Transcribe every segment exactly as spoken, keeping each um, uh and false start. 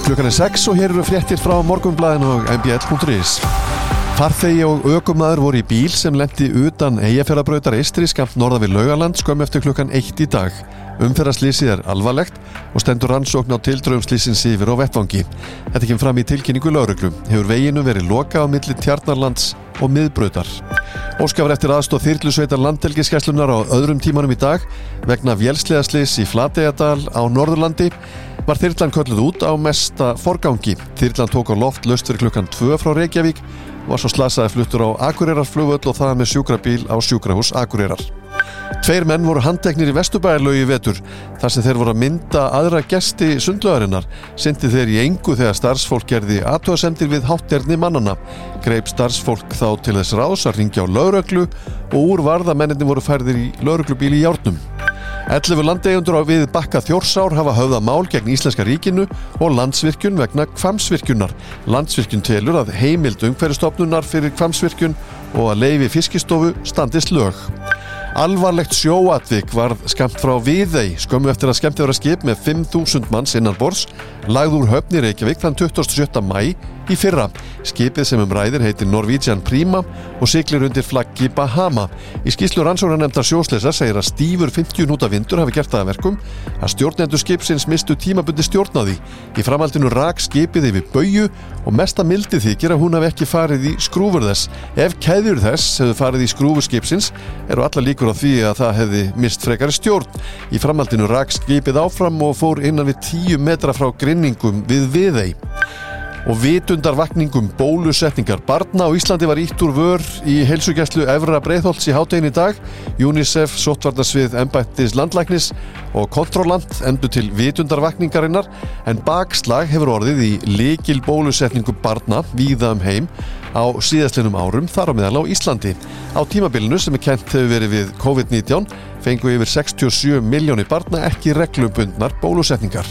Klukkan er sex og hér eru fréttir frá Morgunblaðinu og m b l punktur is. Farþegi og ökumaður voru í bíl sem lenti utan Eyjafjarðarbrautar eystri skammt norðan við Laugaland skömmu eftir klukkan eitt í dag. Umferðarslysið er alvarlegt og stendur rannsókn á tildrögum slysins yfir á vettvangi. Þetta kemur fram í tilkynningu lögreglu. Hefur veginu verið lokað á milli Tjarnarlands og Miðbrautar. Óskað var eftir aðstoð þyrlusveitar Landhelgisgæslunnar á öðrum tímanum í dag vegna vélsleðaslys í Flateyjardal á Norðurlandi. Var þyrlan kölluð út á mesta forgangi. Þyrlan tók á loft laust fyrir klukkan tvö frá Reykjavík og var svo slasaði fluttur á Akureyrarflugvöll og það með sjúkrabíl á sjúkrahús Akureyrar. Tveir menn voru handteknir í Vesturbæjarlaug í vetur þar sem þeir voru að mynda aðra gesti sundlaugarinnar. Synti þeir í engu þegar starfsfólk gerði athugasemdir við hátterni mannanna. Greip starfsfólk þá til þess ráðs að hringja á lögreglu og úr varð að mennirnir voru færðir í lögreglubíl í Járnum. ellefu landeigendur á við Bakka Þjórsár hafa höfðað mál gegn Íslenska ríkinu og Landsvirkjun vegna Hvammsvirkjunar. Landsvirkjun telur að heimild Umhverfisstofnunar fyrir Hvammsvirkjun og að leyfi Fiskistofu standist lög. Alvarlegt sjóatvik varð skammt frá Viðey skömmu eftir að skemmtiferðaskip með fimm þúsund manns innanborðs lagði úr höfn í Reykjavík þann tuttugasta og sjötta maí í fyrra. Skipið sem um ræðir heitir Norwegian Prima og siglir undir flaggi Bahama. Í skýrslu rannsóknarnefndar sjóslysar segir að stífur fimmtíu knúta vindur hafi gert það að verkum að stjórnendur skipsins mistu tímabundi stjórn á því. Í framhaldinu rak skipið yfir baugju og mesta mildi þykir að hún hafi ekki farið í skrúfur þess. Ef keðjur þess hefðu farið í skrúfur skipsins eru allar líkur á því að það hefði mist frekari stjórn. Í framhaldinu rak skipið áfram og fór innan við tíu metra frá grynningum við Viðey. Og vitundarvakningum bólusetningar barna á Íslandi var ýtt úr vör í heilsugæslu Efra Breiðholts í hádeginu í dag. UNICEF, sóttvarnasvið embættis landlæknis og kontrollant efndu til vitundarvakningarinnar en bakslag hefur orðið í lykil bólusetningu barna víða um heim á síðastliðnum árum þar á meðal á Íslandi. Á tímabilinu sem er kennt hefur verið við COVID nítján fengu yfir sextíu og sjö milljónir barna ekki reglubundnar bólusetningar.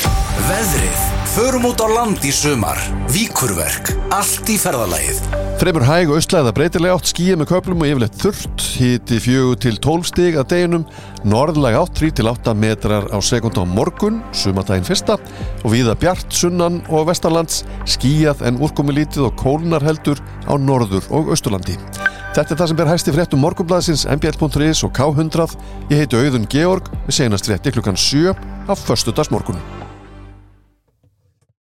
Veðrið. Förum út á land í sumar. Víkurverk. Allt í ferðalagið. Fremur hæg austlæða breytileg átt, skýjað með köflum og yfirleitt þurrt. Hiti fjögur til tólf stig að deginum. Norðlæg átt þrír til átta metrar á sekúndu á morgun, sumardaginn fyrsta. Og víða bjart sunnan og vestanlands. Skýjað en úrkomulítið og kólnar heldur á norður og austurlandi. Þetta er það sem ber hæst í fréttum Morgunblaðsins, m b l punktur is og K hundrað. Ég heiti Auðun Georg. Við seinast frétti klukkan sjö á föstudagsmorgun.